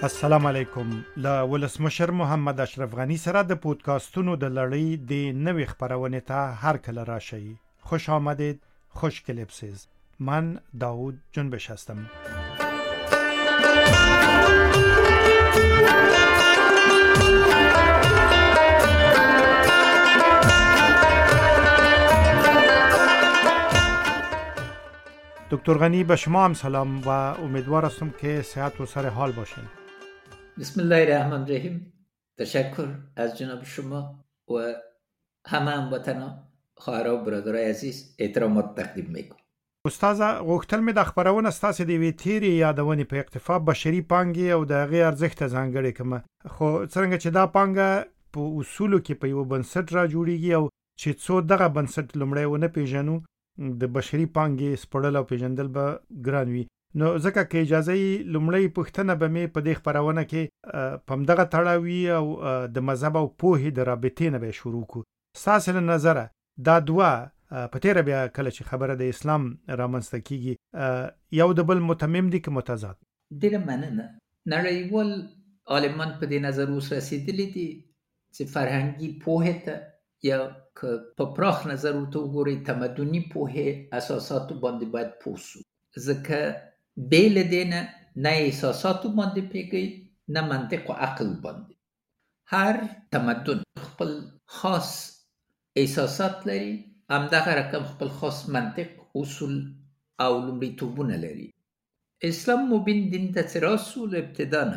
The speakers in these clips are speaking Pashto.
السلام علیکم. له ولسمشر محمد اشرف غنی سره د پودکاسټونو د لړۍ د نوې خبرونه ته هر کله راشي. خوش آمدید. خوش کلیپسیز. من داوود جنبش هستم. دکتر غنی به شما هم سلام و امیدوار هستم که صحت و سر حال باشین. بسم الله الرحمن الرحیم. تشکر از جناب شما و همه هموطنان خواهر و برادرای عزیز احترامات تقدیم میکنم. استاد غوښتل مې د خبرونه ستاسو د وی تیری یادونې په اقتفا بشري پانګې او د غیر ارزښت ځانګړې کوم خو څنګه چې دا پانګه په اصولو کې په یو بنسټ را جوړیږي او چې څو دغه بنسټ لمړی ونه پیژنو د بشري پانګې سپړل او پیژندل به ګران وي. نو ځکه کې اجازه یې لمړی پوښتنه به مې په دې خبرونه کې پم دغه تړاوي او د مذهب او پوهې د رابطې نه به شروع کو. ستاسو له نظره دا دوه په تیر بیا کله چې خبره د اسلام رامنځته کیږي یو د بل متمم دي که متضاد؟ ډیره مننه. نړیوال عالمان په دې نظر اوس رسیدلي دي چې فرهنګي پوهه ته یا که په پراخ نظر ورته وګورئ تمدني پوهې اساساتو باندې باید پوه سو، ځکه بې له دې نه احساساتو باندې پوهېږئ نه منطق و عقل باندې. هر تمدن خپل خاص احساسات لري، همدغه رقم خپل خاص منطق، اصول او لومړیتوبونه لري. اسلام مبین دین ته چې راسو له ابتدا نه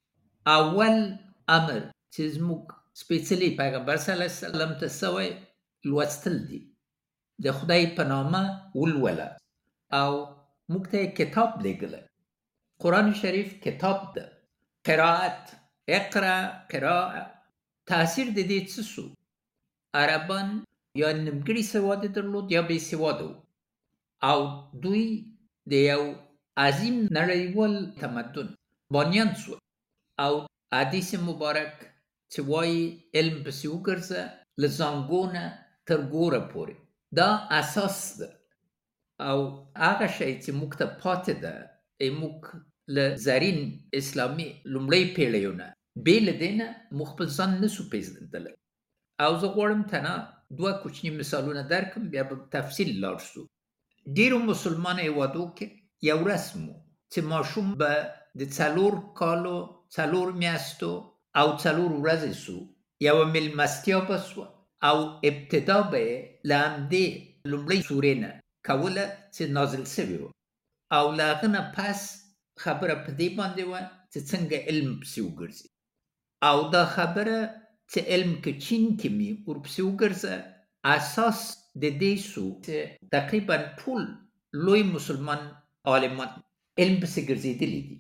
اول امر چې زموږ سپېڅلي پیغمبر صلی الله علیه وسلم ته سوی لوستل دي. د خدای په نامه ولوله او موږ ته کتاب لېږلی. قرآن شریف کتاب ده. قرائت اقرا قراءه. تاثیر د دې څه سو؟ عربان یا نیمګړي سواد درلود یا بې سواده او دوی د یو عظیم نړیوال تمدن بانیان سو او حدیث مبارک چې وایي علم پسې وګرځه له زانګو نه تر ګوره پورې. دا اساس ده او هغه شی چې موږ ته پاتې ده موږ له زرین اسلامي لومړۍ پیړیو نه بې له دې نه موږ خپل ځان نسو پېژندلی. او زه غواړم تنها دوه کوچني مثالونه درکم بیا به تفصیل لاړ شو. ډېرو مسلمان هېوادو کې یو رسم و چې ماشوم به د 4 کالو 4 میاشتو او 4 ورځې سو یوه مېلمستیا به سوه او ابتدا به یې له همدې لومړۍ سورې نه کوله چې نازل سوې وه او له هغه نه پس خبره په دې باندې وه چې څنګه علم پسې وګرځي او دا خبره چې علم که چین کې مې ورپسې وګرځه اساس د دې سو چې تقریبا ټول لوی مسلمان عالمان علم پسې ګرځېدلي دي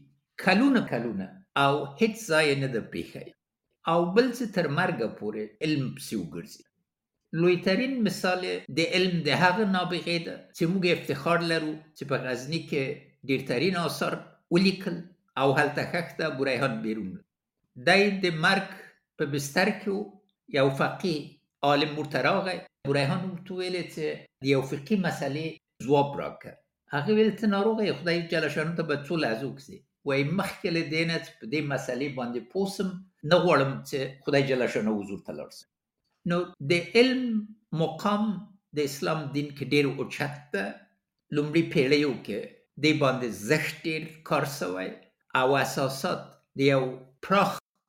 کلونه او هیڅ ځای نه ده پرېښی او بل چې تر مرګه پورې علم پسې وګرځي. لوی ترین مثال د علم د هغه نابغې ده چې موږ افتخار لرو چې په غزني کې ډېرترین آثار ولیکل او هلته ښخ ده بوریحان بیرون. دی د مرګ په بستر کې یو فقیه عالم ورته راغی. بوریحان ورته ویلې چې د یو فقهي مسلې ځواب راکړه. هغه ویل ته ناروغه یې خدای جل شانو ته به څو لحظو کړي وایي مخکې له دې نه چې په دې مسلې باندې پوه سم نه غواړم چې خدای جل شانو حضور ته لاړ سم. نو د علم مقام د اسلام دین کې ډېر اوچت ده. لومړي پیړیو کې دې باندې زښت ډېر کار سوی او اساسات د یو پراخ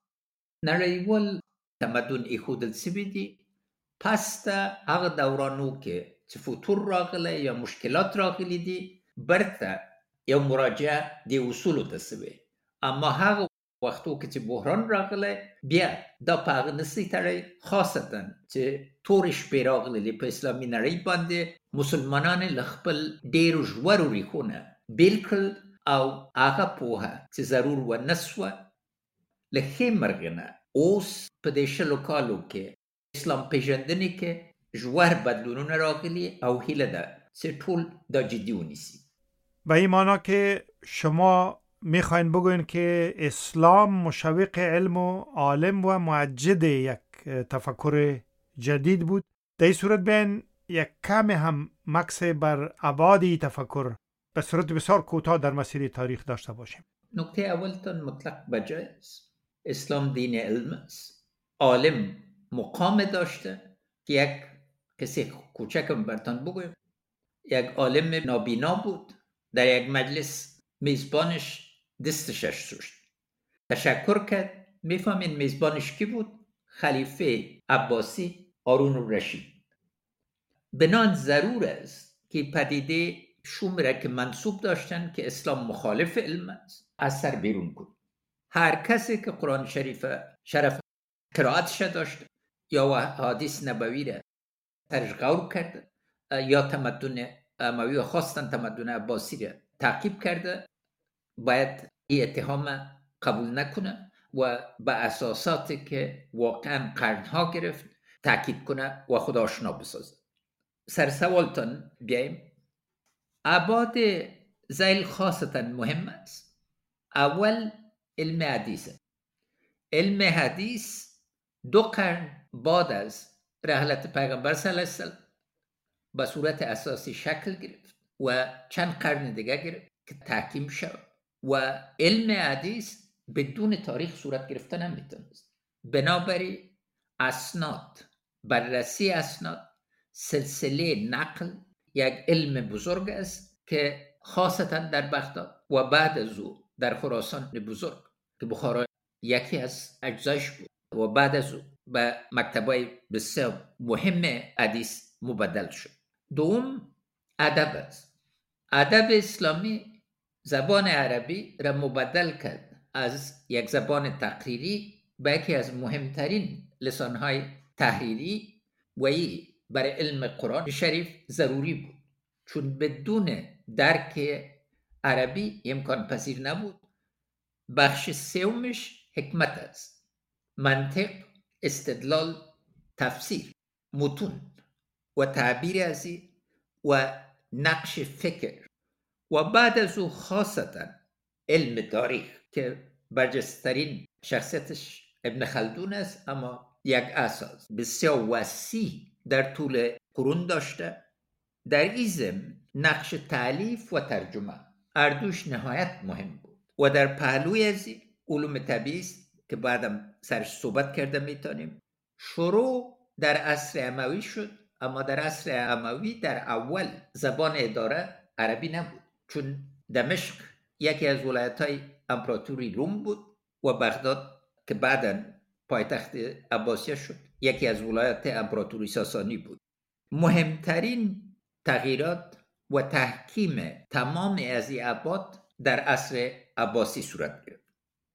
نړیوال تمدن ایښودل سوي دي. پس ته هغه دورانو کې چې فتور راغلی یا مشکلات راغلي دي برته یو مراجعه د اصولو ته سوی. اما هغه وختو کې چې بحران راغلی بیا دا په هغه نسي تړی خاصتا چې تورې شپې راغللې په اسلامي نړۍ باندې مسلمانان له خپل ډېرو ژورو ریښو نه بېل کړل او هغه پوهه چې ضرور ونه سوه له ښې مرغې نه اوس په دې 20 کالو کې اسلام پیژندنې کې ژور بدلونونه راغلي او هیله ده چې ټول دا جدی ونیسي. به این معنا که شما میخواین بگوین که اسلام مشوق علم و عالم و معجد یک تفکر جدید بود. در این صورت بین یک کم هم مکس بر ابعاد تفکر به صورت بسیار کوتاه در مسیر تاریخ داشته باشیم. نکته اولتون مطلق بجای است. اسلام دین علم است. عالم مقام داشته که یک کسی کوچکم برتان بگویم، یک عالم نابینا بود، در یک مجلس میزبانش دستشش سوشت، تشکر کرد. میفهمین میزبانش کی بود؟ خلیفه عباسی هارون الرشید. بنان ضرور است که پدیده شومی را که منسوب داشتن که اسلام مخالف علم است از سر بیرون کن. هر کسی که قرآن شرف قرائتش داشت یا حدیث نبوی را سرش غور کرده یا تمدن اموی و خواستن تمدن عباسی را تعقیب کرده، باید این اتهام قبول نکنه و به اساساتی که واقعا قرنها گرفت تاکید کنه و خود آشنا بسازه. سر سوالتان بیاییم. ابعاد ذیل خاصتا مهم است. اول علم حدیث. علم حدیث 2 قرن بعد از رحلت پیغمبر صلی الله علیه وسلم به صورت اساسی شکل گرفت و چند قرن دیگه گرفت که تحکیم شد و علم حدیث بدون تاریخ صورت گرفته نمیتونست. بنابراین اسناد، بررسی اسناد، سلسله نقل یک علم بزرگ است که خاصتا در بغداد و بعد از او در خراسان بزرگ که بخارا یکی از اجزایش بود و بعد از او به مکتبای بسیار مهم حدیث مبدل شد. دوم ادب است. ادب اسلامی زبان عربی را مبدل کرد از یک زبان تقریری به یکی از مهمترین لسانهای تحریری و ای برای علم قرآن شریف ضروری بود، چون بدون درک عربی امکان پذیر نبود. بخش سومش حکمت است. منطق، استدلال، تفسیر، متون و تعبیر از این و نقش فکر و بعد از او خاصتا علم تاریخ که برجسترین شخصیتش ابن خلدون است، اما یک اساس بسیار وسیع در طول قرون داشته. در این ضمن نقش تالیف و ترجمه اردوش نهایت مهم بود و در پهلوی از علوم طبیعی که بعدم سرش صحبت کرده میتونیم. شروع در عصر اموی شد، اما در عصر اموی در اول زبان اداره عربی نبود، چون دمشق یکی از ولایت‌های امپراتوری روم بود و بغداد که بعداً پایتخت عباسیه شد یکی از ولایت امپراتوری ساسانی بود. مهمترین تغییرات و تحکیم تمام از این ابعاد در عصر عباسی صورت گرفت.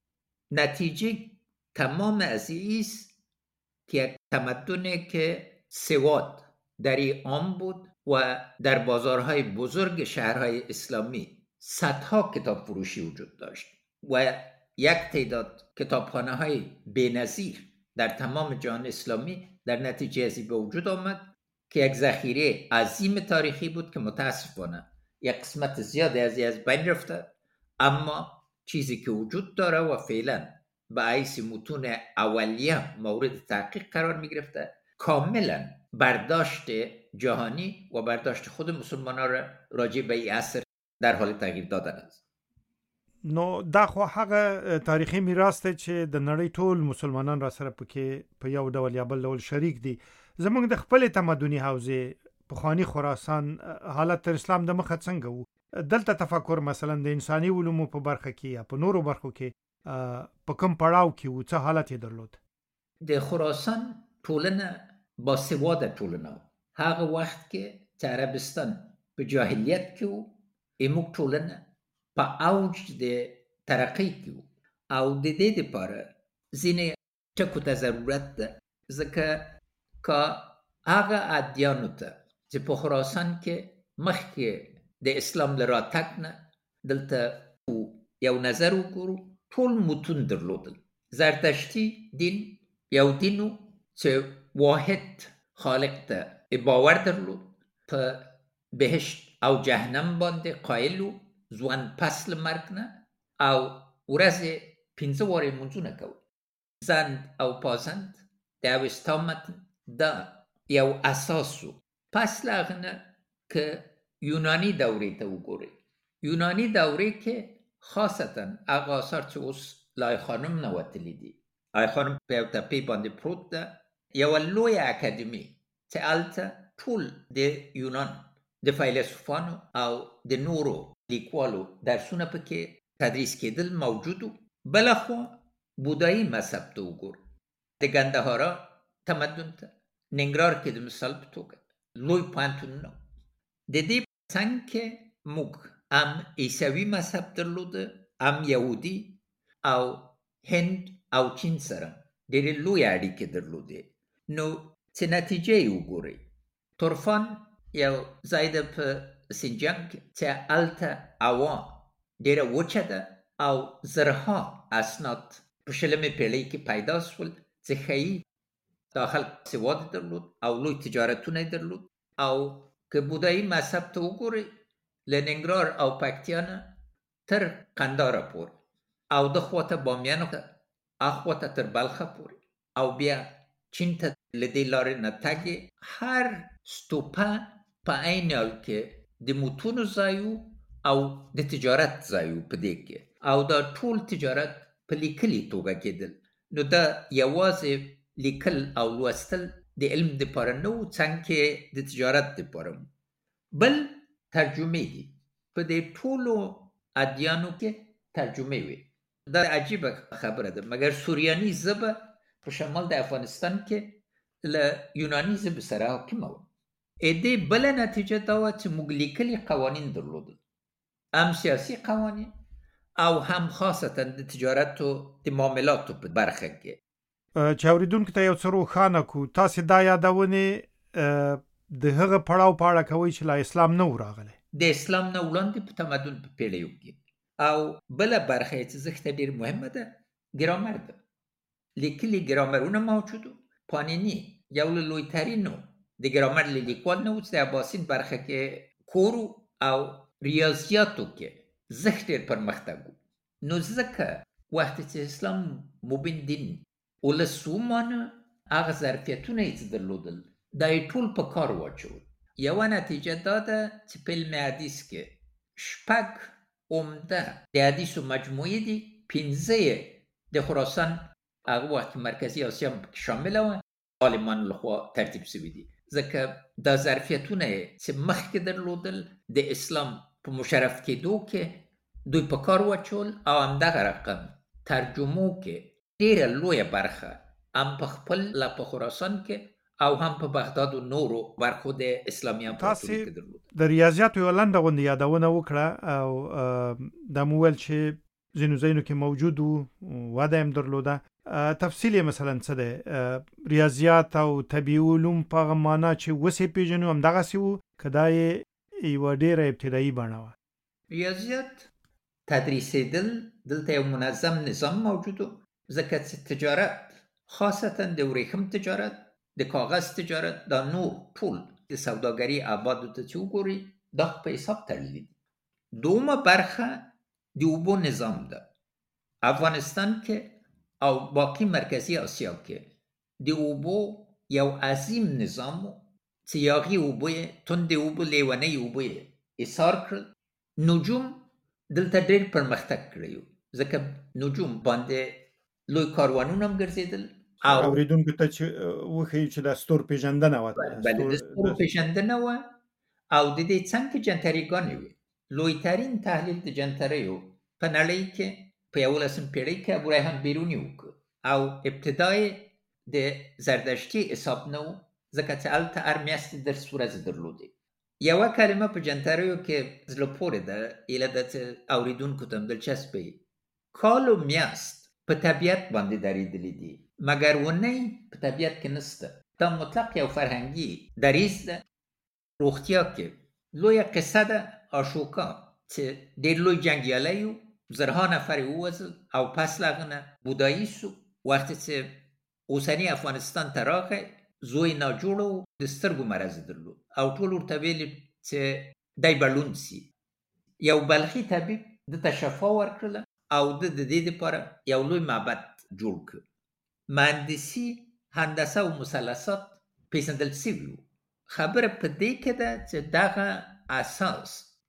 نتیجه تمام از این است که یک تمدن که سواد در این عام بود و در بازارهای بزرگ شهرهای اسلامی صدها کتاب فروشی وجود داشت و یک تعداد کتابخانه های بی‌نظیر در تمام جهان اسلامی در نتیجه ازی به وجود آمد که یک ذخیره عظیم تاریخی بود که متاسفانه یک قسمت زیاد از بین رفته، اما چیزی که وجود داره و فعلا به حیث متون اولیه مورد تحقیق قرار می گرفته، کاملا برداشت جهانی و برداشت خود مسلمانان را راجع به این عصر در حال تغییر دادن است. نو دا خو هغه تاریخي میراث ته چې د نړۍ ټول مسلمانان را سره پکې په یو ډول یا بل ډول شریک دي. زمونږ د خپل تمدني حوزه پخوانی خراسان حالت تر اسلام د مخه څنګه وو؟ دلته تفکر مثلا د انساني علومو په برخه کې یا په نورو برخو کې په کوم پړاو کې وو، څه حالت یې درلود؟ د خراسان ټولنه با سواد ټولنه هغه وخت کې عربستان په جاهلیت کې وو، ایموک ټولنه په اوج د ترقی کې وو او د دې لپاره ځینې ټکو ته ضرورت ده، ځکه که هغه ادیانو ته چې په خراسان کې مخکې د اسلام له راتګ نه دلته یو نظر وګورو، ټول متون درلودل. زرتشتي دین یو دینو چې واحد خالق ته باور درلود، په بهشت او جهنم باندې قایلو، ځوان پس له مرګ نه او ورځې 15 وارې لمونځونه کوي. زند او پازند د اوستا متن دا یو اساسو. پس له هغه نه که یوناني دورې ته وګورئ، یونانی دورې کې خاصتا هغه آثار چې اوس لای خانم نوتلی دي. لای خانم په یو تپې باندې پروت ده، یوه لویه اکاډمي چې هلته ټول د یونان د فیلسوفانو او د نورو لیکوالو درسونه پکې تدریس کېدل موجودو. بلخوا بودایی مذهب ته وګور، د ګندهارا تمدن ته ننګرهار کې د مثال په توګه لوی پوهنتونونه. د دې څنګ کې موږ هم عیسوي مذهب درلوده، هم یهودي او هند او چین سره ډېرې لویې اړیکې درلودې. نو څه نتیجه یې وګورئ. تورفان یو ځای ده په سینجانګ کې چې هلته هوا ډېره وچه ده او زرها اسناد په شلمې پیړۍ کې پیدا شول چې ښایي دا خلک سواد درلود او لوی تجارتونه درلود. او که بودایی مذهب ته وګورئ، له ننګرهار او پکتیا نه تر قندهاره پورې او د خواته بامیانو ته اخواته تر بلخه پورې او بیا چین ته له دې لارې نه تګ، هر ستوپه په عین حال کې د موټونو ځای او د تجارت ځای په دې کې، او دا ټول تجارت په لیکلي توګه کېدل. نو دا یوازې لیکل او لوستل د علم دپاره نه و، څنګه د تجارت دپاره. بل ترجمې دي، په دې ټولو ادیانو کې ترجمې وي. دا عجیبه خبره ده، مګر سوریاني ژبه په شمال د افغانستان کې له یوناني ژبې سره حاکمه وه. دې بله نتیجه دا وه چې موږ لیکلي قوانین درلودل، هم سیاسي قوانین او هم خاصتا د تجارت او د معاملاتو په برخه کې. چې اوریدونکو ته یو څه روښانه کو، تاسې دا یادونې د هغه پړاو په اړه کوئ چې لا اسلام نه و راغلی، د اسلام نه وړاندې په تمدن په پیړیو کې. او بله برخه یې چې زښته ډېر مهمه ده، ګرامر ده. لیکلي ګرامرونه موجودو. پانیني یو له لویترینو د ګرامر لیکوال نه و چې د اباسین برخه کې کورو او ریاضیاتو کې زښت ډېر پرمختګ و. نو ځکه وخت چې اسلام مبین دین ولس ومانه، هغه ظرفیتونه یې چې درلودل دا یې ټول په کار واچول. یوه نتیجه دا ده چې په علم حدیث کې 6 عمده د حدیثو مجموعې دي، 15 د خراسان هغه وخت مرکزي اسیا شامله وه، عالمانو لخوا ترتیب شوي دي. ځکه دا ظرفیتونه چې مخکې درلودل د اسلام په مشرف کېدو کې دوی په کار واچول، او همدغه رقم ترجمو کې ډېره لویه برخه هم په خپل په خراسان کې او هم په بغداد او نورو برخو د اسلامي امپراتورۍ کې درلود. د ریاضیاتو یو لنډه غوندې یادونه وکړه او دا مو ویل چې ځینو ځایونو کې موجود و، وده هم درلوده. تفصیل یې مثلا څه دی؟ ریاضیات او طبیعي علوم په هغه معنا چې اوس یې پېژنو همدغسې و که دا یې یوه ډېره ابتدایي بڼه وه؟ ریاضیات تدریسېدل دلته یو منظم نظام موجود و، ځکه چې تجارت خاصتا د ورېښم تجارت، د کاغذ تجارت، دا نور ټول د سوداګري ابعادو ته چې وګورئ دا په حساب تړلي دي. دومه برخه د اوبو نظام ده. افغانستان کې او باقی مرکزی آسیا کې د اوبو یو عظیم نظام چې یاغي اوبو تند اوبو لیونی اوبو ایثار کړل. نجوم دلته ډېر پرمختګ کړی، ځکه نجوم باندې لوی کاروانونه هم ګرځېدل. او اوریدونکو ته چې وښیي چې د ستور پېژندنه وه، بله د ستورو پېژندنه وه، او د دې څنګ کې جنتریګانې وې. لویترین تحلیل د جنتریو په نړۍ کې په 11 پیړۍ کې ابوریحان بیروني وکړ، او ابتدای د زردشتي حساب نه و، ځکه چې هلته هر میاشتې درس ورځې درلودې. یوه کلمه په جنتریو کې زړه پورې ده، ایله ده چې اوریدونکو ته هم دلچسپه وي. کال و میاشت په طبیعت باندې درېدلي دي، مګر ونۍ په طبیعت کې نسته. دا مطلق یو فرهنګي دریځ ده. روغتیا کې لویه قصه ده اشوکا چې ډېر لوی جنګیالی و، زرها نفر یې ووژل او پس له هغه نه بودایی سو. وقتی چې اوسني افغانستان ته راغی، زوی ناجوړه و، د سترګو مرض درلود، او ټول ورته ویل چې دی به ړوند سي. یو بلخي طبیب دته شفا ورکړله او د دې دپاره یو لوی معبد جوړ کړ. مهندسي، هندسه او مثلثات پیژندل سوي وو. خبره په دې کې ده چې دغه اساس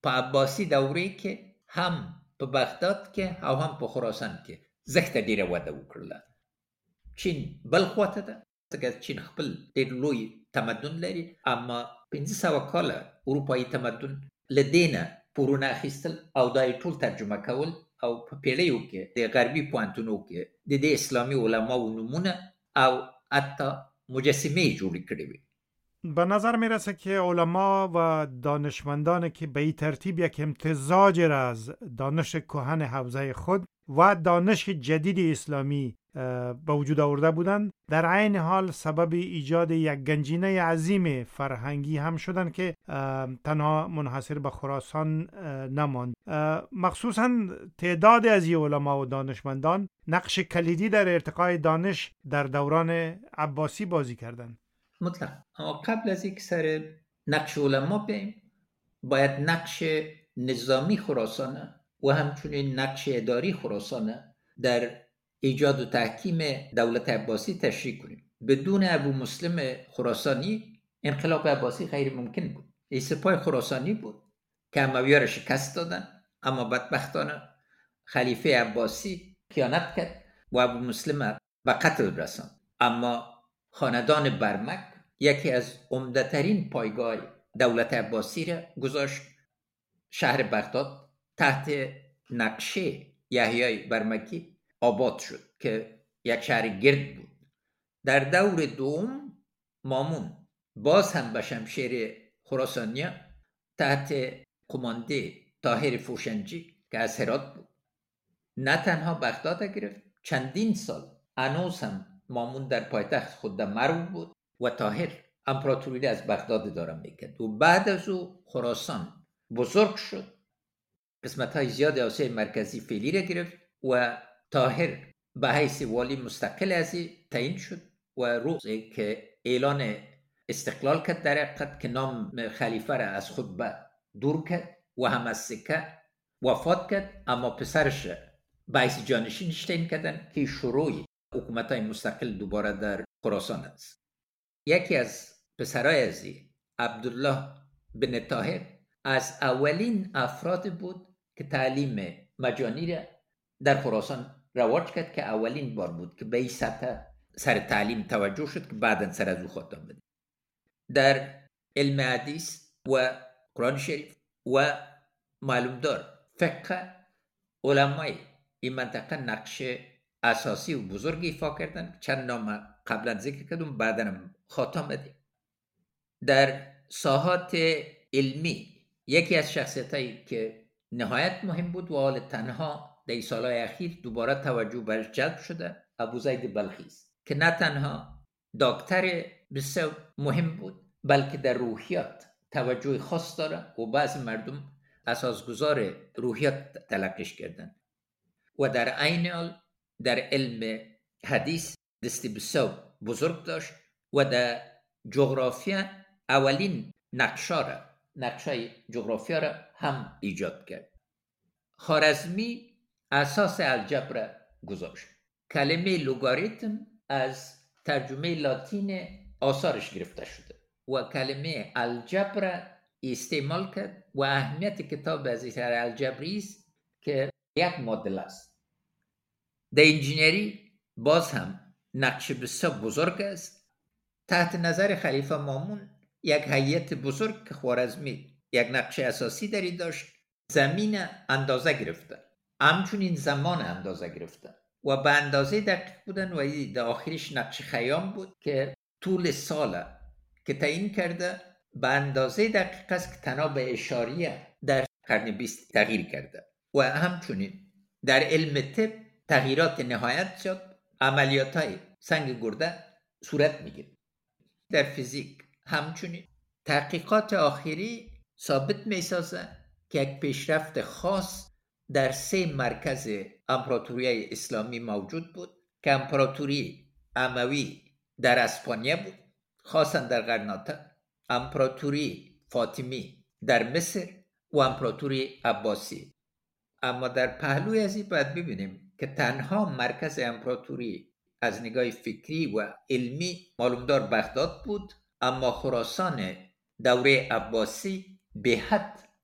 په عباسی دورې کې هم په بغداد کې او هم په خراسان کې زښته ډیره وده وکړله. چین بل خواته ده، ځکه چین خپل ډیر لوی تمدن لري، اما 1500 کاله اروپایي تمدن لدینه پورونه اخیستل او دای ټول ترجمه کول او په پیړیو کې د غربي پوهنتونو کې د دې اسلامي علماو نمونه او حتی مجسمه جوړې کړې وي. به نظر میرسه که علما و دانشمندان که به این ترتیب یک امتزاج را از دانش کهن حوزه خود و دانش جدید اسلامی به وجود آورده بودند، در عین حال سبب ایجاد یک گنجینه عظیم فرهنگی هم شدند که تنها منحصر به خراسان نماند. مخصوصا تعداد از این علما و دانشمندان نقش کلیدی در ارتقای دانش در دوران عباسی بازی کردند. مطلق. اما قبل از اینکه سر نقش علما بیم، باید نقش نظامی خراسان و همچنین نقش اداری خراسان در ایجاد و تحکیم دولت عباسی تشریح کنیم. بدون ابو مسلم خراسانی انقلاب عباسی غیر ممکن بود. این سپاه خراسانی بود که اموی‌ها را شکست دادن، اما بدبختانه خلیفه عباسی خیانت کرد و ابو مسلم به قتل رساند. اما خاندان برمک یکی از عمده‌ترین پایگاه دولت عباسی را گذاشت. شهر بغداد تحت نقشه یحیی برمکی آباد شد که یک شهر گرد بود. در دور دوم مامون باز هم به شمشیر خراسانیا تحت کمانده طاهر فوشنجی که از هرات بود نه تنها بغداد گرفت، چندین سال هنوز هم مامون در پایتخت خود در مرو بود و طاهر امپراتوری از بغداد اداره میکرد و بعد از او خراسان بزرگ شد، قسمت‌های زیاد آسیای مرکزی فعلی را گرفت و طاهر به حیث والی مستقل ازی تعیین شد و روزی که اعلان استقلال کرد در حقیقت که نام خلیفه را از خود دور کرد و هم از سکه وفات کرد، اما پسرش به حیث جانشینش تعیین کردن که شروع حکومت‌های مستقل دوباره در خراسان است. یکی از پسرای ازی عبدالله بن طاهر از اولین افراد بود که تعلیم مجانی را در خراسان رواج کرد که اولین بار بود که به این سطح سر تعلیم توجه شد که بعداً سر از او خاتم بده. در علم حدیث و قرآن شریف و معلومدار فقه علمای این منطقه نقش اساسی و بزرگی ایفا کردن. چند نام قبلا ذکر کردم، بعداً هم خاتم بده. در ساحات علمی یکی از شخصیتایی که نهایت مهم بود و حال تنها در سالهای اخیر دوباره توجه برش جلب شده ابوزید بلخی است که نه تنها دکتر بسیار مهم بود بلکه در روحیات توجه خاص داره و بعضی مردم اساسگذار روحیات تلقیش کردن و در عین حال در علم حدیث دستی بسیار بزرگ داشت و در جغرافیا اولین نقشه جغرافیا را هم ایجاد کرد. خوارزمی اساس الجبر گذاشت. کلمه لوگاریتم از ترجمه لاتین آثارش گرفته شده و کلمه الجبر استعمال کرد و اهمیت کتاب از الجبری است که یک مدل است. در انجینری باز هم نقش بسیار بزرگ است. تحت نظر خلیفه مامون یک هیئت بزرگ که خوارزمی یک نقش اساسی داری داشت، زمین اندازه گرفته، همچنین زمان اندازه گرفته و به اندازه دقیق بودن و در آخرش نقش خیام بود که طول سال که تعیین کرده به اندازه دقیق است که تنها به اشاریه در قرن 20 تغییر کرده و همچنین در علم طب تغییرات نهایت زیاد، عملیات‌های سنگ گرده صورت میگیره. در فیزیک همچنین تحقیقات آخری ثابت میسازه که یک پیشرفت خاص در 3 مرکز امپراتوری اسلامی موجود بود که امپراتوری اموی در اسپانیا بود، خاصا در قرناطه، امپراتوری فاطمی در مصر و امپراتوری عباسی. اما در پهلوی از این باید ببینیم که تنها مرکز امپراتوری از نگاه فکری و علمی معلومدار بغداد بود، اما خراسان دوره عباسی به حد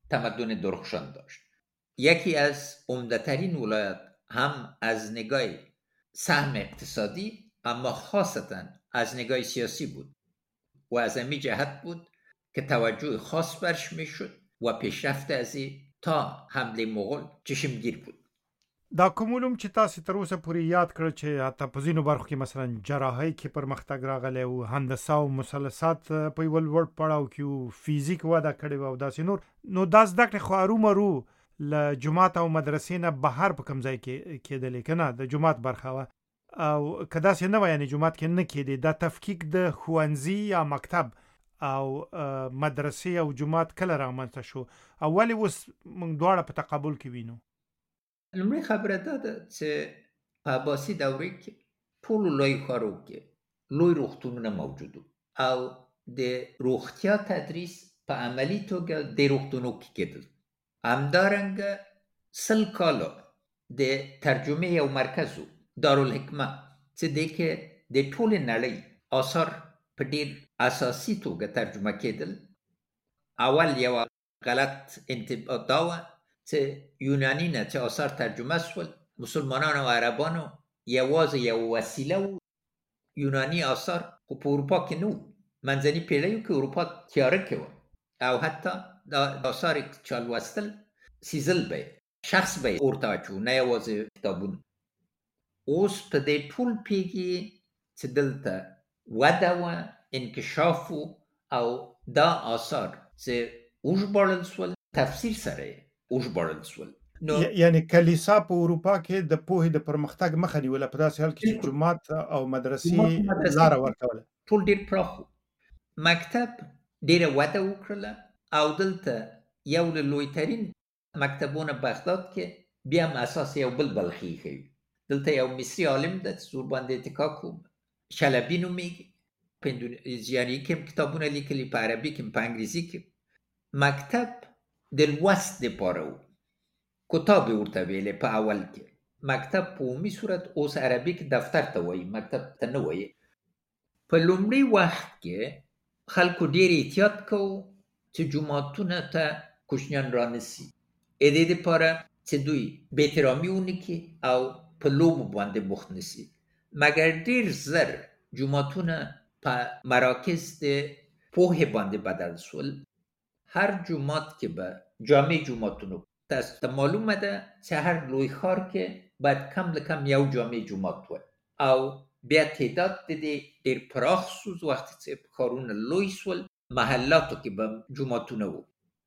تمدن درخشان داشت. یکی از عمده‌ترین ولایات هم از نگاه سهم اقتصادی اما خاصتا از نگاه سیاسی بود و از همین جهت بود که توجه خاص برش میشد و پیشرفت از تا حمله مغول چشمگیر بود. دا کوم علوم چې تاسو تر اوسه پورې یاد کړل چې حتی په ځینو برخو کې مثلا جراحۍ کې پرمختګ راغلی او هندسه او مثلثات په یو لوړ پړاو کې او فزیک وده کړې و او داسې نور، نو دا زده کړې خو ارومرو له جماعت او مدرسې نه بهر په کوم ځای کې کېدلې که نه، د جماعت برخه وه او که داسې نه وه، یعنې جماعت کې نه کېدې. دا تفکیک د ښوونځي یا مکتب او مدرسې او جماعت کله رامنځته شو او ولې اوس موږ دواړه په تقابل کې وینو؟ لومړی خبره دا ده چې په عباسي دورې کې ټولو لویو ښارو کې لوی روغتونونه موجود وو او د روغتیا تدریس په عملي توګه د روغتونو کې کېدل. همدارنګه 100 کاله د ترجمې یو مرکز و، دارالحکمه، چې دی کې د ټولې نړۍ آثار په ډېر اساسي توګه ترجمه کېدل. اول یو غلط انتباه دا وه چې یونانی نه چې آثار ترجمه شول، مسلمانان او عربانو یوازې یو وسیله و. یونانی آثار خو په اروپا کې نه و، منځني پیړیو کې اروپا تیاره کې وه او حتی دا آثار چا لوستل سیزل به شخص به ورته اچو، نه یوازې کتابونه. اوس په دې ټول پیږي چې دلته وده وه، انکشاف او دا آثار چې وژباړل سول تفسیر سره وژباړل سول. یعنی کلیسا په اروپا کې د پوهې د پرمختګ مخه نیوله، په داسې حال کې چې جماعت او مدرسې لاره ورکوله. ټول ډېر پراخ. مکتب ډېره وده وکړله او دلته یو له لویترین مکتبونه بغداد کې بیا هم اساس یو بل بلخي ښیي. دلته یو مصري عالم ده چې زور باندې اتکا کوم، شلبي نومیږي، په اندونیزیاني کې هم کتابونه لیکلي، په عربي کې هم په انګریزي کې. مکتب د لوست دپاره و، کتاب ورته ویلې په اول کې. مکتب په عمومي صورت اوس عربي کې دفتر ته وایي، مکتب ته نه وایي. په لومړي وخت کې خلکو ډېر احتیاط کوو چې جوماتونه ته کوچنیان رانسي، د دې دپاره چې دوی بېاحترامي ونه کړي او په لوبو باندې بوخت نسي. مګر ډېر زر جوماتونه په مراکز د پوهې باندې بدل سول. هر جومات کې به جامع جوماتونو، تاسو ته معلومه ده چې هر لوی ښار کې باید کم له کم یو جامع جومات وي او بیا تعداد د دې ډېر پراخ سو. وخت چې ښارونه لوی سول محلاتو کې به جوماتونه وو.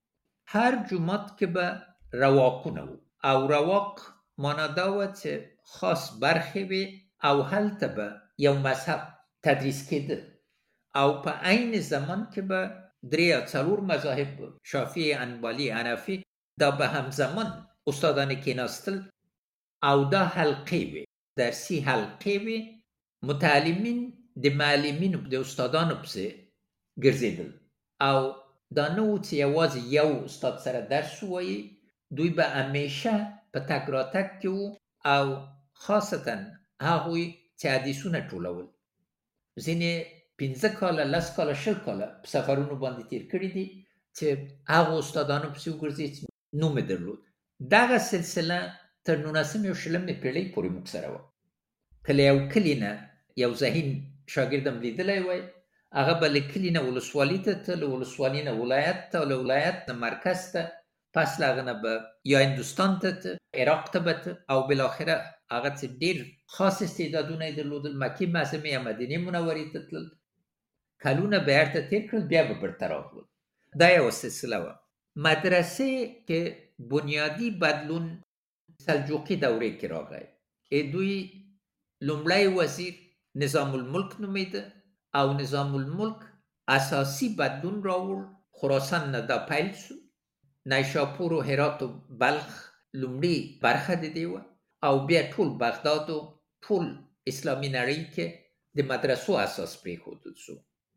هر جومات کې به رواقونه وو او رواق معنا دا وه چې خاص برخې وي او هلته به یو مذهب تدریس کېده او په عین زمان کې به 3 یا 4 مذاهب، شافعی، حنبلی، حنفی، دا به همزمان استادان کېناستل او دا حلقې وي، درسي حلقې وي. متعلمین د معلمینو د استادانو پسې ګرځېدل او دا نه و چې یوازې یو استاد سره درس ووایي، دوی به همیشه په تګ راتګ کې وو او خاصتا هغوی چې حدیثونه ټولول. ځینې 15 کاله، 10 کاله، 20 کاله په سفرونو باندې تیر کړي دي چې هغو استادانو پسې وګرځي چې نوم یې درلود. دغه سلسله تر 19 او 20 پیړۍ پورې موږ سره وه. کله یو کلي نه یو ذهین شاګرد هم لیدلی وای، هغه به له کلي نه ولسوالي ته ته، له ولسوالي نه ولایت ته، له ولایت نه مرکز ته، پس له هغه نه به یا هندوستان ته ته، عراق ته به ته او بالاخره هغه چې ډېر خاص استعدادونه یې درلودل مکې معظمې یا مدینې منورې ته تلل. کلونه به هرته تیر کړل، بیا به برته راغلل. دا یوه سلسله وه. مدرسې کې بنیادي بدلون سلجوقي دورې کې راغی. دوی لومړی وزیر نظام الملک نومیده او نظام الملک اساسی بدلون راوړ. خراسان نه دا پیل شو، نیشاپور و هرات و بلخ لومړی برخه د دې وه او بیا ټول بغداد و ټول اسلامي نړۍ کې د مدرسو اساس پرېښودل شو.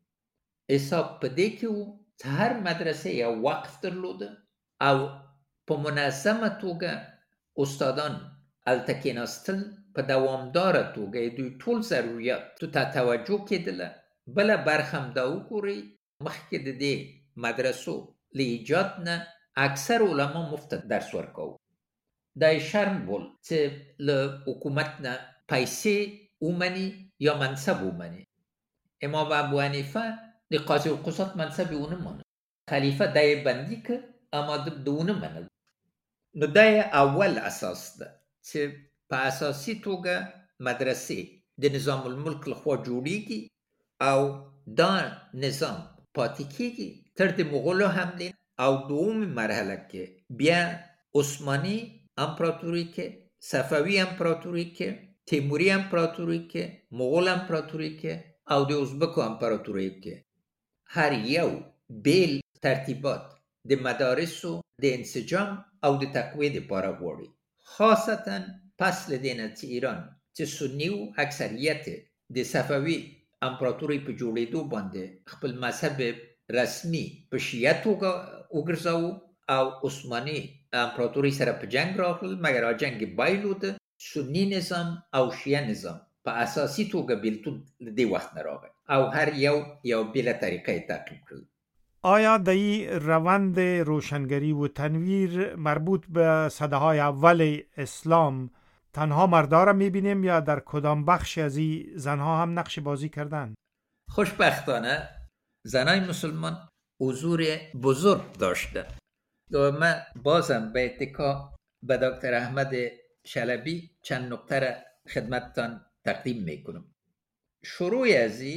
حساب په دې کې و چې هر مدرسه یو وقف درلوده او په منظمه توګه استادان هلته کېناستل، په دوامداره توګه دوی ټول ضرورياتو ته توجه کېدله. بله برخه هم دا وګورئ، مخکې د دې مدرسو له ایجاد نه اکثر علما مفت درس ورکو. دا شرم بول چې له حکومت نه پیسې اومني یا منصب اومني. امام ابو حنیفه د قاضی القضات منصب اونه مانه. خلیفه دای بندی که اما دونه منه. نو دا اول اساس ده چې په اساسي توګه مدرسې د نظام الملک لخوا جوړیږي او دا نظام پاتې کیږي تر د مغولو حملې او دوم مرحله کې بیا عثماني امپراتوری کې، صفوي امپراتوری کې، تیموری امپراتوری کې، مغول امپراتوری کې او د ازبکو امپراتوری کې هر یو بیل ترتیبات د مدارسو د انسجام او د تقویه لپاره غواړي. خاصتا پس له دې نه چې ایران چې سنی او اکثریت د صفوي امپراتوري په جوړېدو باندې خپل مذهب رسمي په شیعه توګه وګرځاو او عثماني امپراتوري سره په جنگ راغل، مګر جنگ بایلود سنی نظام او شیعه نظام په اساسي توګه بیلتون د وخت نه راغی او هر یو بیل طریقه تعقیب کړل. آیا د این روند روشنگری و تنویر مربوط به سده‌های اول اسلام تنها مردا را می‌بینیم یا در کدام بخش از این زنها هم نقش بازی کردند؟ خوشبختانه زنای مسلمان حضور بزرگ داشتند. من بازم به اتکا به دکتر احمد شلبی چند نکته را خدمتتان تقدیم میکنم. شروع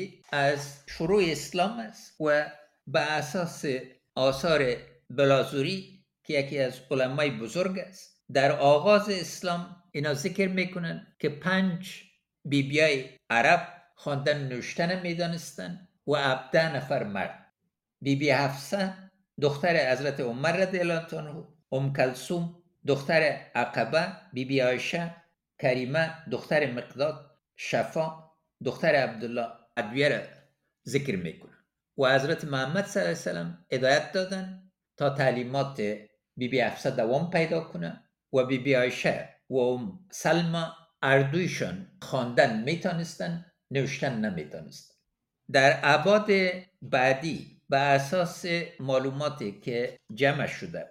از شروع اسلام است و به اساس آثار بلازوری که یکی از علمای بزرگ است. در آغاز اسلام اینا ذکر میکنن که 5 بیبیای عرب خواندن نوشتن میدانستن و 17 نفر مرد. بیبی حفصه دختر حضرت عمر رضی الله عنه، کلثوم دختر عقبه، بیبی عایشه، کریمه دختر مقداد، شفا دختر عبدالله ادویه را ذکر میکنن و حضرت محمد صلی الله علیه وسلم هدایت دادن تا تعلیمات بیبی حفصه دوام پیدا کنه و بیبی عایشه و سلمى اردویشان خواندن میتونستن، نوشتن نمیتونستن. در ابعاد بعدی به اساس معلوماتی که جمع شده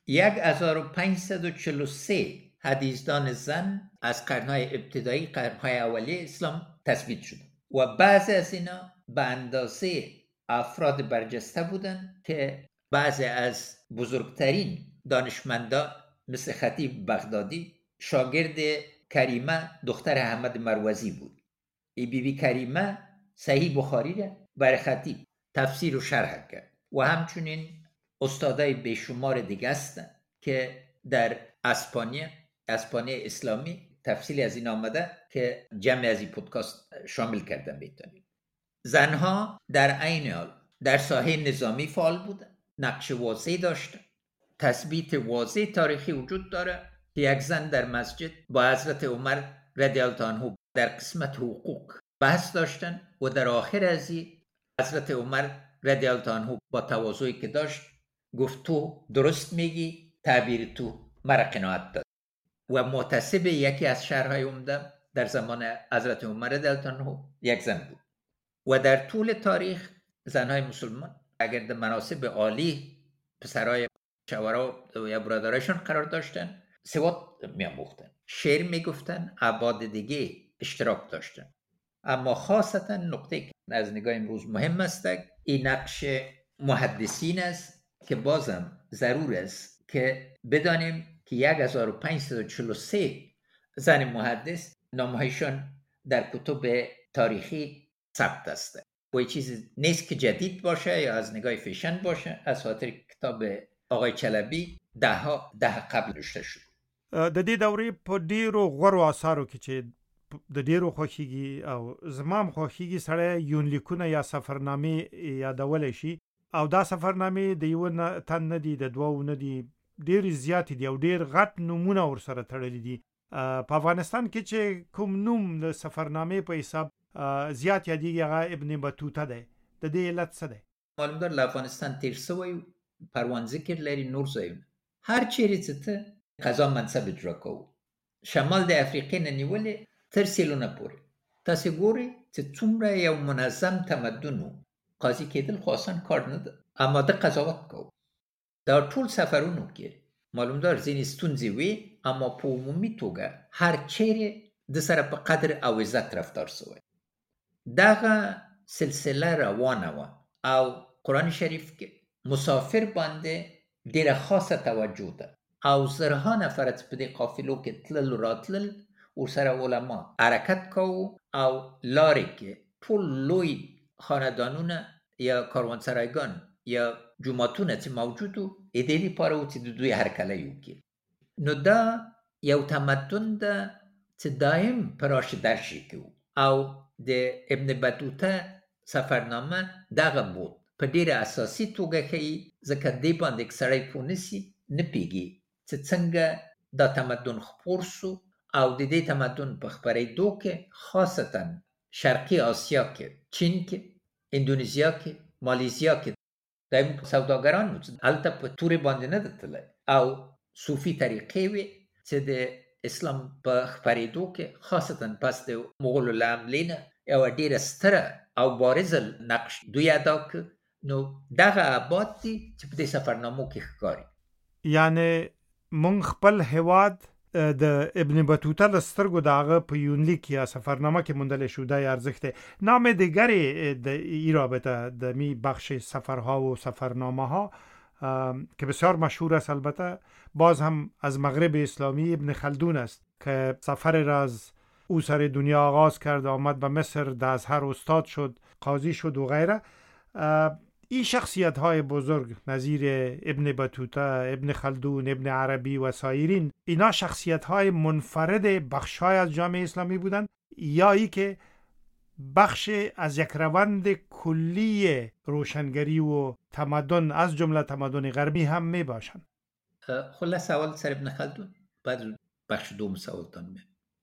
1543 حدیثدان زن از قرنهای ابتدایی، قرنهای اولیه اسلام تثبیت شده و بعضی از اینا به اندازه افراد برجسته بودن که بعضی از بزرگترین دانشمندان مثل خطیب بغدادی شاگرد کریمه دختر احمد مروزی بود. ای بیبی کریمه صحیح بخاری را برای خطیب تفسیر و شرح کرد و همچنین استادای بیشمار دیگه هستن که در اسپانیا اسلامی تفصیلی از این آمده که جمع از این پودکاست شامل کردن میتونید. زنها در عین حال در ساحه نظامی فعال بودن، نقش واضحی داشتن. تثبیت واضح تاریخی وجود داره که یک زن در مسجد با حضرت عمر رضی الله عنه در قسمت حقوق بحث داشتن و در آخر از این حضرت عمر رضی الله عنه با تواضعی که داشت گفت تو درست میگی، تعبیر تو مرا قناعت داد و محتسب یکی از شهرهای عمده در زمان حضرت عمر رضی الله عنه یک زن بود. و در طول تاریخ زنهای مسلمان اگر در مناصب عالی پسرای شوهرها یا برادرایشون قرار داشتن، سواد می‌آموختن، شعر میگفتن، ابعاد دیگه اشتراک داشتن. اما خاصتا نقطه که از نگاه امروز مهم است این نقش محدثین است که بازم ضرور است که بدانیم که 1543 زن محدث نامهایشان در کتب تاریخی ثبت است و این چیز نیست که جدید باشه یا از نگاه فیشن باشه. از خاطر کتاب آقای چلبی ده قبل نوشته شد. د دې دورې په ډیرو غوړو آثارو کې چې د ډیرو خوښیږي او زمام خوښیږي سره یونلیکونه یا سفرنامې یادول شي او دا سفرنامې د یو تن نه دي، د دوو نه دي، ډیر زیات دي او ډیر غټ نمونه ور سره تړلي دي. په افغانستان کې چې کوم نوم د سفرنامې په حساب زیات یادېږي هغه ابن بطوطه دی. د دې علت څه دی؟ معلوم در افغانستان تیر سوی پروان ذکر لري نور ځایونه هر چیرې چې ته قضا منصب اجرا کوو شمال د افریقې نه نیولې تر سیلونه پورې تاسې ګورئ چې څومره یو منظم تمدن و. قاضي کېدل خو آسان کار نه ده، اما ده قضاوت کوو. دا ټول سفرونو کې معلوم دار ځینې ستونزې وي، اما په عمومي توګه هر چیرې د سره په قدر او عزت رفتار سوی. دغه سلسله روانه وه او قرآن شریف کې مسافر باندې ډیره خاصه توجه ده او زرها نفر چې په دې قافلو کې تلل راتلل، ورسره علما حرکت کوو او لارې کې ټول لوی خاندانونه یا کاروانسرایګان یا جوماتونه چې موجودو د دې لپاره و چې د دوی هرکلی وکړي. نو دا یو تمدن ده چې دایم په راش درشي کې او د ابن بطوطه سفرنامه دغه بود په ډیره اساسي توګه ښیي، ځکه دې باندې که سړی پوه نسي نه پوهېږي چې څنګه دا تمدن خپور سو او د دې تمدن په خپرېدو کې خاصتا شرقي آسیا کې، چین کې، اندونیزیا کې، مالیزیا کې دایم سوداګران وو چې هلته په تورې باندې نه ده تللی او صوفي طریقې وې چې د اسلام په خپرېدو کې خاصتا پس د مغولو له حملې نه یوه ډېره ستره او بارزه نقش دوی ادا کړ. نو دغه ابعاد دي چې په دې سفرنامو کې ښکاري. یعنی مونږ خپل هیواد د ابن بطوطه له سترګو د هغه په یونلیک یا سفرنامه کې موندلی شو. دا ارزښت دی. نام دیگری د این رابطه د می بخش سفرها و سفرنامه ها که بسیار مشهور است، البته باز هم از مغرب اسلامی ابن خلدون است که سفر را از او سر دنیا آغاز کرد، آمد به مصر، در ازهر استاد شد، قاضی شد و غیره. این شخصیت های بزرگ نظیر ابن بطوطه، ابن خلدون، ابن عربی و سایرین، اینا شخصیت های منفرد بخش های از جامعه اسلامی بودند یا ای که بخش از یک روند کلی روشنگری و تمدن از جمله تمدن غربی هم می باشند؟ خلاص اول سر ابن خلدون، بعد بخش دوم سوالتان می.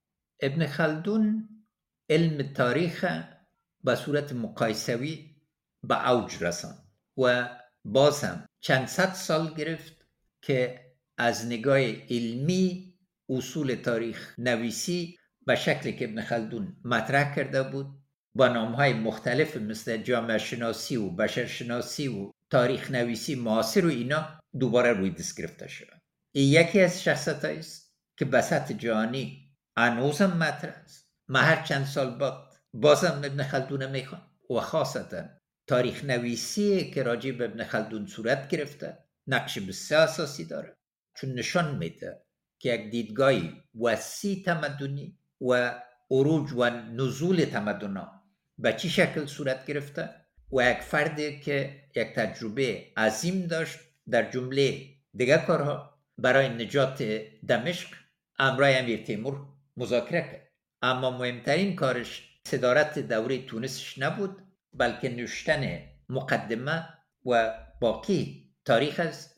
ابن خلدون علم تاریخ به صورت مقایسوی به اوج رساند و باز هم چند صد سال گرفت که از نگاه علمی اصول تاریخ نویسی به شکلی که ابن خلدون مطرح کرده بود با نامهای مختلف مثل جامعه شناسی و بشرشناسی و تاریخ نویسی معاصر و اینا دوباره روی دست گرفته شد. این یکی از شخصیت است که به سطح جهانی هنوزم مطرح است. ما هر چند سال بعد بازم ابن خلدون میخوام و خاصتا تاریخ نویسی که راجع به ابن خلدون صورت گرفته نقش بسیار اساسی داره، چون نشان میده که یک دیدگاهی وسیع تمدنی و عروج و نزول تمدن‌ها به چی شکل صورت گرفته و یک فردی که یک تجربه عظیم داشت در جمله دیگر کارها برای نجات دمشق همراه امیر تیمور مذاکره کرد. اما مهمترین کارش صدارت دوره تونسش نبود، بلکه نوشتن مقدمه و باقی تاریخ است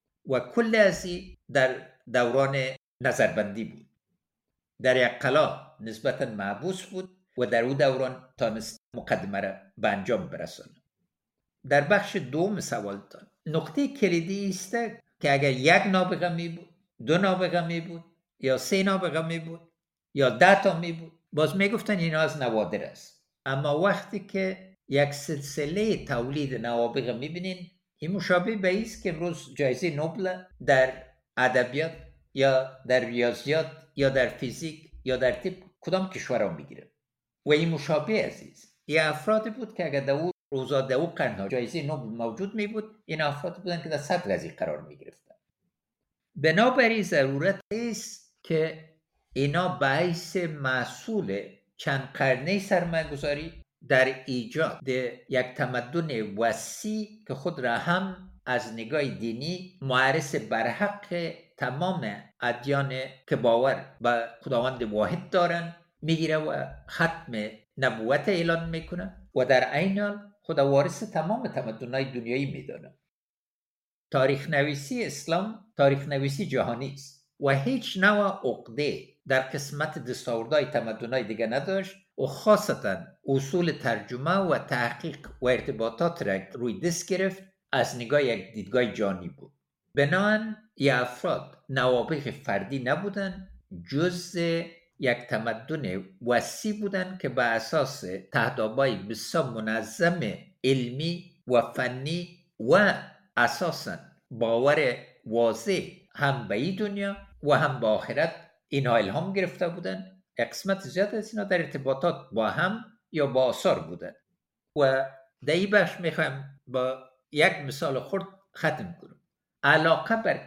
و کل ازی در دوران نظربندی بود. در یک قلعه نسبتا محبوس بود و در او دوران تانست مقدمه را به انجام برساند. در بخش دوم سوالتان نقطه کلیدی است که اگر یک نابغه می بود، دو نابغه می بود یا سه نابغه می بود یا 10 تا می بود، باز می گفتن اینا از نوادر است. اما وقتی که یک سلسله تولید نوابغه می بینین، این مشابه به ایست که امروز جایزه نوبل در ادبیات یا در ریاضیات یا در فیزیک یا در طب کدام کشورها میگیره و این مشابه عزیز. این افرادی بود که اگر در اون روزا در اون قرنها جایزه نوبل موجود می بود، این افراد بودن که در صدر از این قرار می گرفتن. بنابراین ضرورت است که اینا باعث محصول چند قرنه سرمایه‌گذاری در ایجاد یک تمدن وسیع که خود را هم از نگاه دینی معرض برحق تمام ادیان که باور به خداوند واحد دارن میگیره و ختم نبوت اعلان میکنه و در عین حال خدا وارث تمام تمدن‌های دنیایی میدانه. تاریخ نویسی اسلام تاریخ نویسی جهانی است و هیچ نوع عقده در قسمت دستاوردهای تمدن‌های دیگه نداشت و خاصتا اصول ترجمه و تحقیق و ارتباطات را روی دست گرفت از نگاه یک دیدگاه جهانی بود. بنابراین این افراد نوابغ فردی نبودن، جزء یک تمدن وسیع بودن که به اساس تهدابای بسیار منظم علمی و فنی و اساسا باور واضح هم به این دنیا و هم به آخرت اینها الهام گرفته بودن. قسمت زیاد از اینا در ارتباطات با هم یا با آثار بودن و در این بخش میخوایم با یک مثال خرد ختم کنم. علاقه بر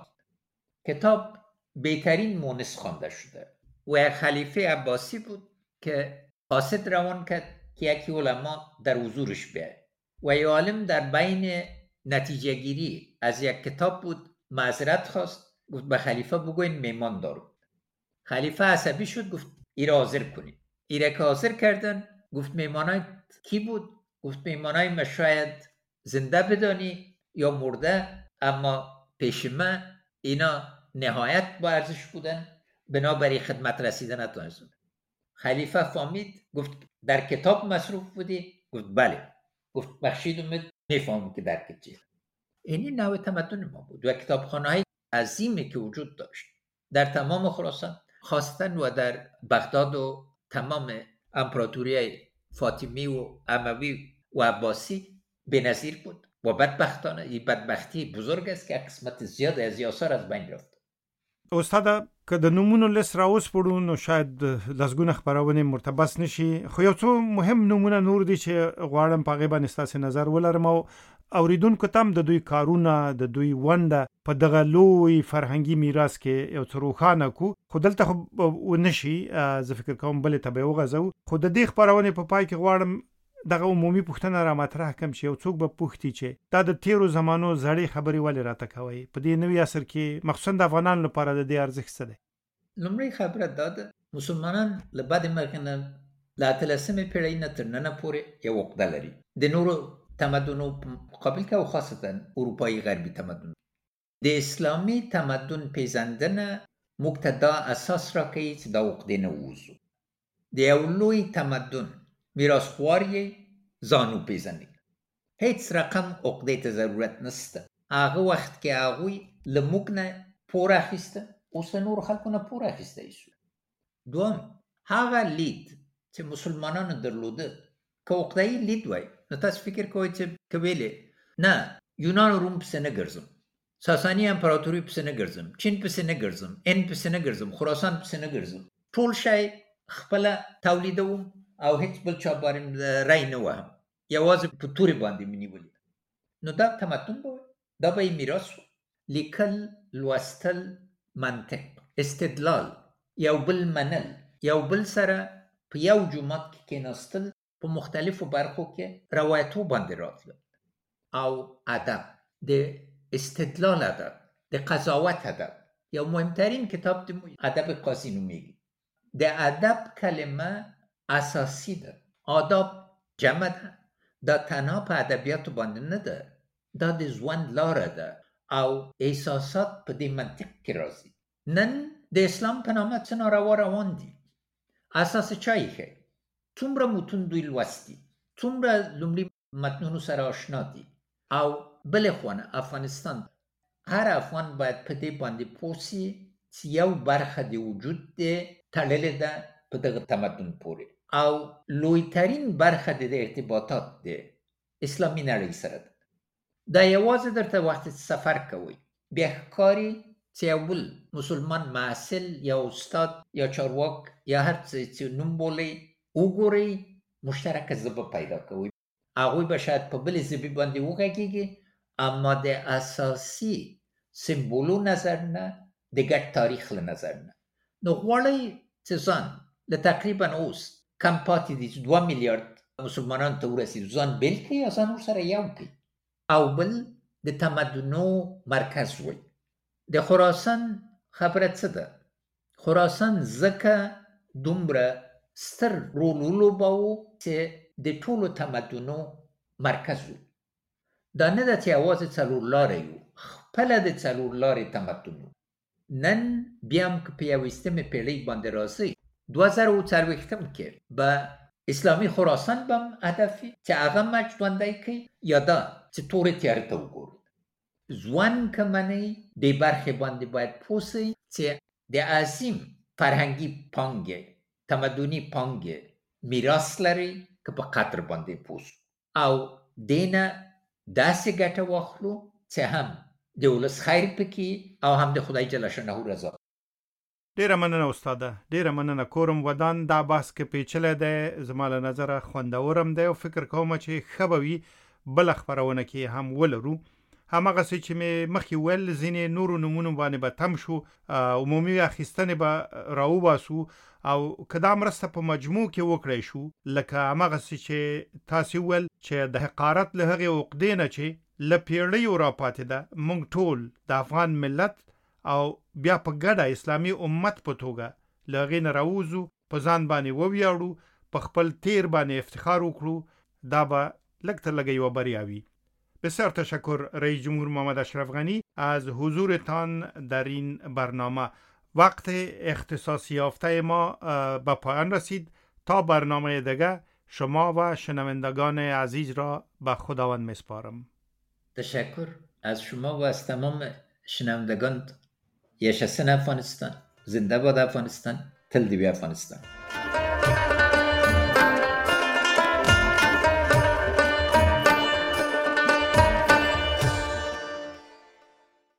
کتاب بهترین مونس خوانده شده و یک خلیفه عباسی بود که قاصد روان کرد که یکی علما در حضورش بیاید و یک عالم در بین نتیجه گیری از یک کتاب بود، معذرت خواست، گفت به خلیفه بگوین میمان دارم. خلیفه عصبی شد، گفت ایره حاضر کنید. ایره که حاضر کردن گفت میمانای کی بود؟ گفت میمانای ما شاید زنده بدانی یا مرده، اما پیش من اینا نهایت با ارزش بودن، بنابراین خدمت رسیدن نتونستم. خلیفه فهمید، گفت در کتاب مصروف بودی؟ گفت بله. گفت بخشید اومد نفهمم که در کتاب. اینی نوع تمدن ما بود و کتابخانه‌های عظیمی که وجود داشت در تمام خراسان، خاصتاً و در بغداد و تمام امپراتوری فاطمی و اموی و عباسی بی‌نظیر بود و بدبختانه این بدبختی بزرگ است که قسمت زیاد از آثار از بین رفت. استاد که د نمونو لیست راوسپړو نو شاید لسګونه خبرونه مرتبط نشي، خو یو څو مهم نمونه نور دي چې غواړم په غیبه نستاسې نظر ولرم او اوریدونکو تم د دوی کارونه د دوی ونده په دغه لوی فرهنګي میراث کې یو څه روښانه کو. خو دلته ونشي زه فکر کوم بلې ته به وغځو، خو د دې خبرونه په پای کې غواړم دغه عمومي پوښتنه را مطرح کوم چې یو څوک به پوښتي چې دا د تیرو زمانو زړې خبرې ولې راته کوي په دې نوي عصر کې، مخصوصا د افغانانو لپاره د دې ارزښت څه دی؟ لومړی خبره دا ده، مسلمانان له بعد مرګ نه له 18مې پیړۍ نه تر ننه پورې یو عقده لري د نورو تمدنو په مقابل کې او خاصتا اروپایي غربي تمدن. د اسلامي تمدن پیژندنه موږ ته دا اساس راکوي چې دا عقدې نه ووځو. د یو لوی تمدن میراثخوار یې ځان وپېژنئ. هیڅ رقم عقدې ته ضرورت نشته. هغه وخت کې هغوی له موږ نه پور اخیسته، اوس له نورو خلکو نه پور اخیستی شو. دوم، هغه لید چې مسلمانانو درلوده که عقده‌ای لید وای، نو تاسو فکر کوئ چې که ویلې نه یونان و روم پسې نه ګرځم، ساساني امپراتوري پسې نه ګرځم، چین پسې نه ګرځم، هند پسې نه ګرځم، خراسان پسې نه ګرځم، ټول شی خپله تولیدوم او هیڅ بل چا باندې رای نه وهم، یوازې په تورې باندې مې نیولي. نو دا تمدن به وای، دا به یې میراث و. لیکل، لوستل، منطق، استدلال، یو بل منل، یو بل سره په یو جومات کې کېناستل، په مختلفو برخو کې روایتو باندې راتلل، او ادب، د استدلال ادب، د قضاوت ادب. یو مهمترین کتاب د ادب قاضی نومیږي. د ادب کلمه اساسی ده. آداب جمع ده. دا تنها په ادبیاتو باندې نه ده، دا د ژوند لاره ده او احساسات په دې منطق کې راځي. نن د اسلام په نامه څه ناروا روان دي. اساس چا ایښی؟ څومره متون دوی لوستي، څومره لومړي متنونو سره آشنا دي. او بلې خوانه افغانستان، هر افغان باید په دې باندې پوه سي چې یو برخه د وجود دی تړلې ده په دغه تمدن پورې، او لویترین برخه د ارتباطات د اسلامي نړۍ سره ده. دا یوازې درته وخت سفر کوئ بیا ښکاري چې یو بل مسلمان محصل یا استاد یا چارواک یا هر څه چې نوم بولئ وګورئ، مشترکه ژبه پیدا کوئ. هغوی به شاید په بلې ژبې باندې وغږېږي، اما د اساسي سمبولو نظر نه، د ګډ تاریخ له نظر نه. نو غواړئ چې ځان له تقریبا اوس کم پاتې دي 2 میلیارد مسلمانانو ته ورسېږي، ځان بیل کړي یا ځان ورسره یو کړي، او بل د تمدنو مرکز وي. د خراسان خبره څه ده؟ خراسان ځکه دومره ستر رول ولوباوه چې د ټولو تمدنو مرکز و. دا نه ده چې یوازې څلور لارې یو، خپله د څلور لارې تمدن و. نن بیا هم که په 21مې پیړۍ باندې راځئ، 2040 کې به اسلامي خراسان به هم هدفي چې هغه مچ ژوندی کوي، یا دا چې تورې تیارې ته وګورئ. ځوان که منئ دې برخې باندې باید پوه سئ چې د عظیم فرهنګي پانګې، تمدني پانګې میراث لري که په قدر باندې پوه سو، او دې نه داسې ګټه واخلو چې هم د ولس خیر پکې او هم د خدای جل شانه رضا. ډیره مننه استاده، ډیره مننه. کورم ودان دا بحث کې پیچلې ده، زما له نظره خوندورم ده او فکر کوم چې خبوي بل خبرونه کې هم ولرو. همغه څه چې مې مخکې ول ځینې نورو نمونه باندې به تم شو، عمومي اخیستنې به راوباسو او کدا مرسته په مجموع کې وکړای شو، لکه همغه څه چې تاسو ول چې د حقارت له هغه عقدې نه چې لپیړی را پاتې ده، مونږ ټول د افغان ملت او بیا په ګډه اسلامي امت په توګه لغې نه راوځو، په ځان باندې وویاړو، په خپل تیر باندې افتخار وکړو. دا به لږ تر لږه یوه بریا وي. بسیار تشکر رئیس جمهور محمد اشرف غنی از حضورتان در این برنامه. وقت اختصاصی یافته ما به پایان رسید. تا برنامه دیگه شما و شنوندگان عزیز را به خداوند میسپارم. تشکر از شما و از تمام شنوندگان. yaşasın افغانستان، زنده باد افغانستان، تل دی وی افغانستان.